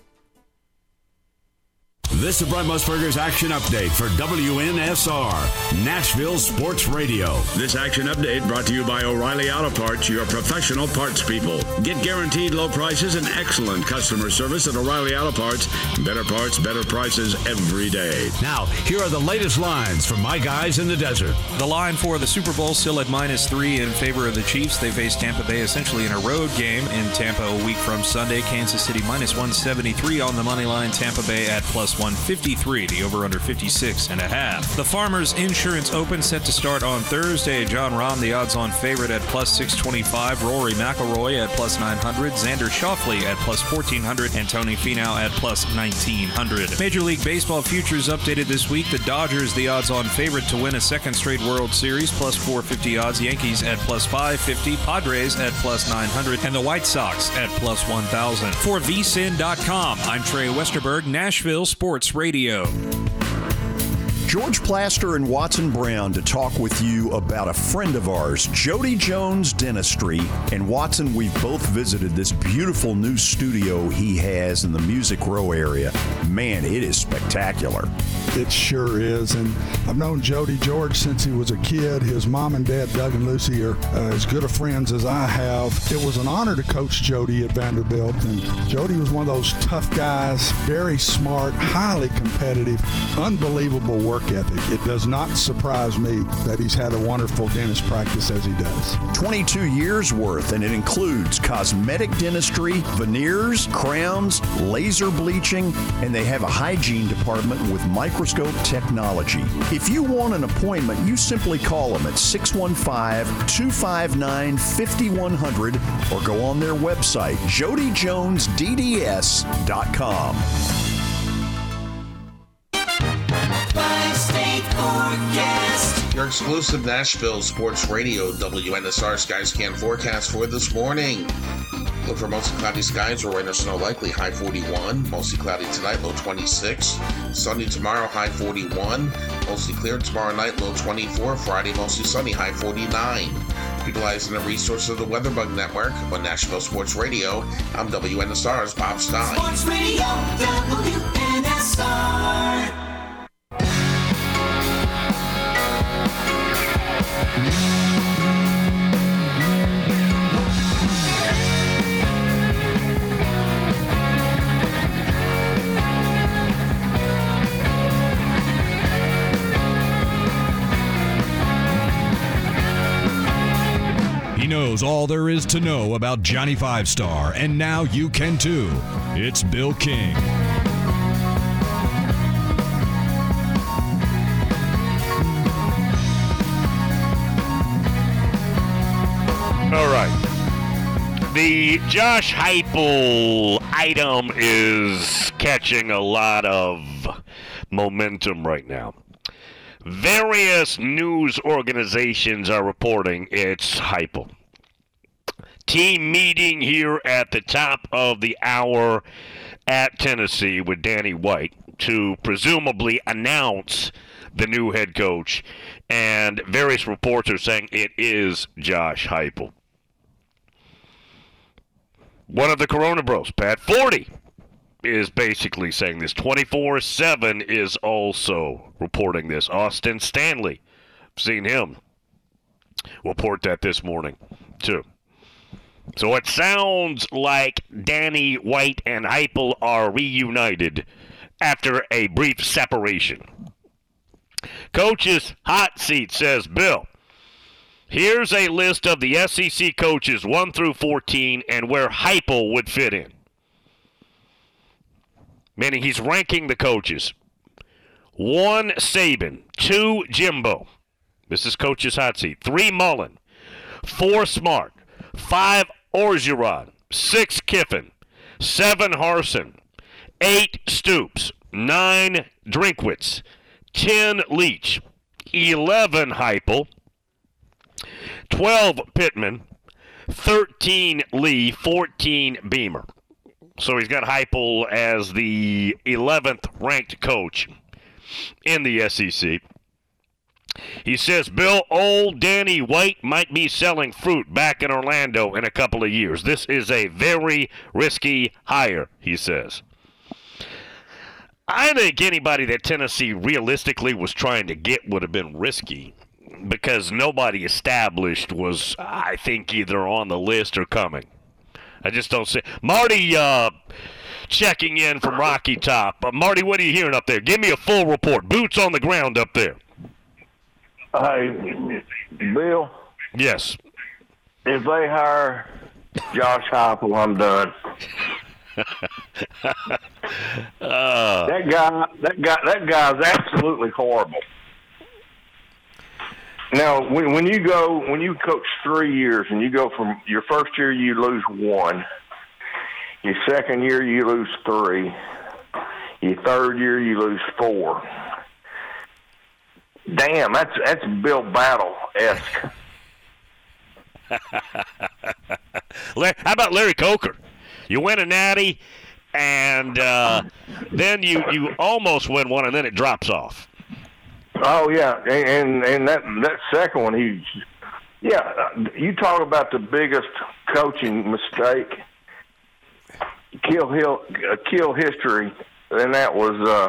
This is Brent Musburger's Action Update for W N S R, Nashville Sports Radio. This Action Update brought to you by O'Reilly Auto Parts, your professional parts people. Get guaranteed low prices and excellent customer service at O'Reilly Auto Parts. Better parts, better prices every day. Now, here are the latest lines from my guys in the desert. The line for the Super Bowl still at minus three in favor of the Chiefs. They face Tampa Bay essentially in a road game in Tampa a week from Sunday. Kansas City minus one seventy-three on the money line. Tampa Bay at plus one fifty-three, the over-under fifty-six and a half. The Farmers Insurance Open set to start on Thursday. John Rahm, the odds-on favorite at plus six twenty-five. Rory McIlroy at plus nine hundred. Xander Schauffele at plus fourteen hundred. And Tony Finau at plus nineteen hundred. Major League Baseball futures updated this week. The Dodgers, the odds-on favorite to win a second straight World Series, plus four fifty odds. Yankees at plus five fifty. Padres at plus nine hundred. And the White Sox at plus one thousand. For V S I N dot com, I'm Trey Westerberg, Nashville Sports Radio. George Plaster and Watson Brown to talk with you about a friend of ours, Jody Jones Dentistry. And Watson, we've both visited this beautiful new studio he has in the Music Row area. Man, it is spectacular. It sure is. And I've known Jody George since he was a kid. His mom and dad, Doug and Lucy, are uh, as good of friends as I have. It was an honor to coach Jody at Vanderbilt. And Jody was one of those tough guys, very smart, highly competitive, unbelievable work ethic. It does not surprise me that he's had a wonderful dentist practice as he does. twenty-two years worth, and it includes cosmetic dentistry, veneers, crowns, laser bleaching, and they have a hygiene department with microscope technology. If you want an appointment, you simply call them at six one five, two five nine, five one zero zero or go on their website, jody jones d d s dot com. Your exclusive Nashville Sports Radio W N S R Skyscan forecast for this morning. Look for mostly cloudy skies or rain or snow likely, high forty-one. Mostly cloudy tonight, low twenty-six. Sunny tomorrow, high forty-one. Mostly clear tomorrow night, low twenty-four. Friday, mostly sunny, high forty-nine. Utilizing the resources of the WeatherBug Network on Nashville Sports Radio, I'm W N S R's Bob Stein. Sports Radio W N S R. He knows all there is to know about Johnny Five Star, and now you can too. It's Bill King. All right. The Josh Heupel item is catching a lot of momentum right now. Various news organizations are reporting it's Heupel. Team meeting here at the top of the hour at Tennessee with Danny White to presumably announce the new head coach. And various reports are saying it is Josh Heupel. One of the Corona Bros, Pat forty, is basically saying this. twenty-four seven is also reporting this. Austin Stanley, I've seen him report that this morning, too. So it sounds like Danny White and Heupel are reunited after a brief separation. Coach's Hot Seat says, Bill, here's a list of the S E C coaches one through fourteen and where Heupel would fit in. Meaning he's ranking the coaches. One, Saban. Two, Jimbo. This is Coach's Hot Seat. Three, Mullen. Four, Smart. Five, Orgeron. Six, Kiffin. Seven, Harsin. eight Stoops, nine Drinkwitz, ten Leach, eleven Heupel, twelve Pittman, thirteen Lee, fourteen Beamer. So he's got Heupel as the eleventh ranked coach in the S E C. He says, Bill, old Danny White might be selling fruit back in Orlando in a couple of years. This is a very risky hire, he says. I think anybody that Tennessee realistically was trying to get would have been risky because nobody established was, I think, either on the list or coming. I just don't see. Marty uh, checking in from Rocky Top. Uh, Marty, what are you hearing up there? Give me a full report. Boots on the ground up there. Hey, Bill? Yes. If they hire Josh Heupel, I'm done. uh, that guy, that guy, that guy's absolutely horrible. Now, when, when you go, when you coach three years and you go from your first year, you lose one. Your second year, you lose three. Your third year, you lose four. Damn, that's that's Bill Battle-esque. How about Larry Coker? You win a natty, and uh, then you, you almost win one, and then it drops off. Oh yeah, and and that that second one, he, yeah, you talk about the biggest coaching mistake, kill hill, kill history, and that was. Uh,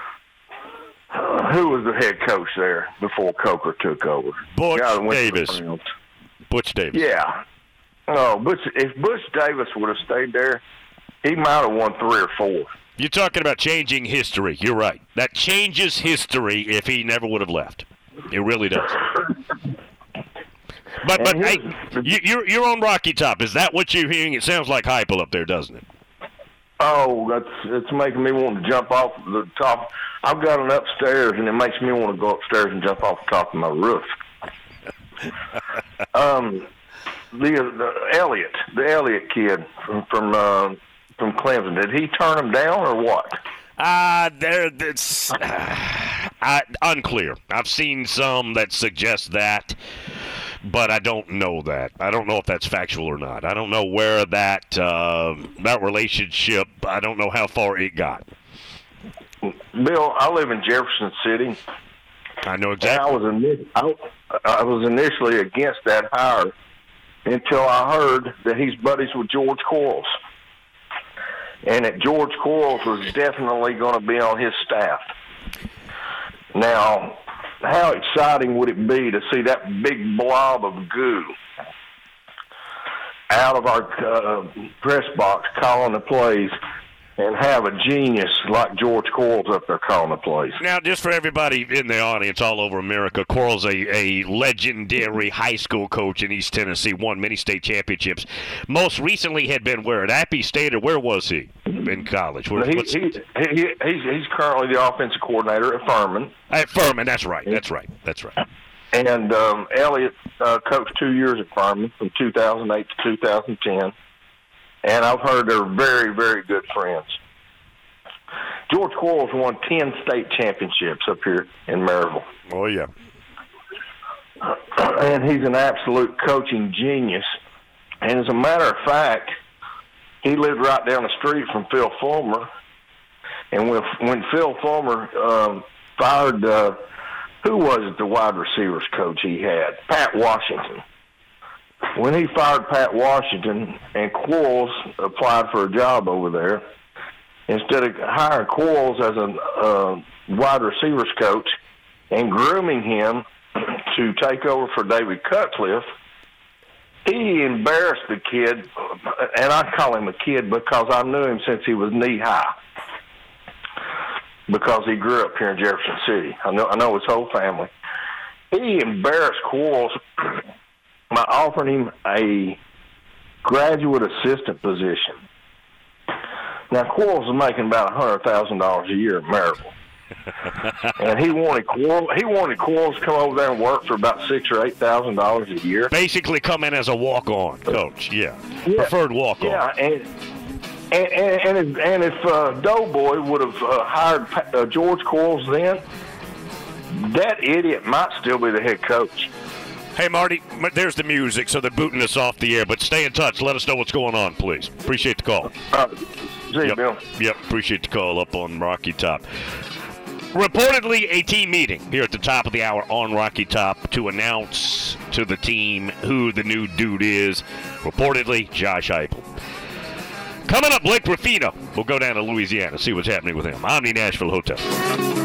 Who was the head coach there before Coker took over? Butch Davis. Butch Davis. Yeah. Oh, Butch, if Butch Davis would have stayed there, he might have won three or four. You're talking about changing history. You're right. That changes history if he never would have left. It really does. But but hey, you, you're you're on Rocky Top. Is that what you're hearing? It sounds like Heupel up there, doesn't it? Oh, that's it's making me want to jump off the top. I've got an upstairs, and it makes me want to go upstairs and jump off the top of my roof. um, the, the Elliott, the Elliott kid from from uh, from Clemson, did he turn him down or what? Uh, there, it's uh, I, unclear. I've seen some that suggest that, but I don't know that. I don't know if that's factual or not. I don't know where that uh, that relationship. I don't know how far it got. Bill, I live in Jefferson City. I know exactly. I was init- I, I was initially against that hire until I heard that he's buddies with George Quarles, and that George Quarles was definitely going to be on his staff. Now, how exciting would it be to see that big blob of goo out of our uh, press box calling the plays and have a genius like George Quarles up there calling the plays? Now, just for everybody in the audience all over America, Quarles a, a legendary high school coach in East Tennessee, won many state championships. Most recently had been where? At Appy State, or where was he in college? Where, he, he, he, he's, he's currently the offensive coordinator at Furman. At Furman, that's right, that's right, that's right. And um, Elliott uh, coached two years at Furman from two thousand eight to two thousand ten. And I've heard they're very, very good friends. George Quarles won ten state championships up here in Maryville. Oh, yeah. And he's an absolute coaching genius. And as a matter of fact, he lived right down the street from Phil Fulmer. And when, when Phil Fulmer um, fired, uh, who was it, the wide receivers coach he had? Pat Washington. When he fired Pat Washington and Quarles applied for a job over there, instead of hiring Quarles as a uh, wide receivers coach and grooming him to take over for David Cutcliffe, he embarrassed the kid, and I call him a kid because I knew him since he was knee-high, because he grew up here in Jefferson City. I know, I know his whole family. He embarrassed Quarles by offering him a graduate assistant position. Now, Quarles is making about one hundred thousand dollars a year at Maryville. And he wanted Quarles, he wanted Quarles to come over there and work for about six or eight thousand dollars a year. Basically come in as a walk-on coach, yeah. yeah. Preferred walk-on. Yeah, and And, and, and if, and if uh, Doughboy would have uh, hired uh, George Quarles then, that idiot might still be the head coach. Hey, Marty, there's the music, so they're booting us off the air. But stay in touch. Let us know what's going on, please. Appreciate the call. Uh, see you, yep. Bill. Yep, appreciate the call up on Rocky Top. Reportedly, a team meeting here at the top of the hour on Rocky Top to announce to the team who the new dude is. Reportedly, Josh Heupel. Coming up, Blake Ruffino. We'll go down to Louisiana, see what's happening with him. Omni Nashville Hotel.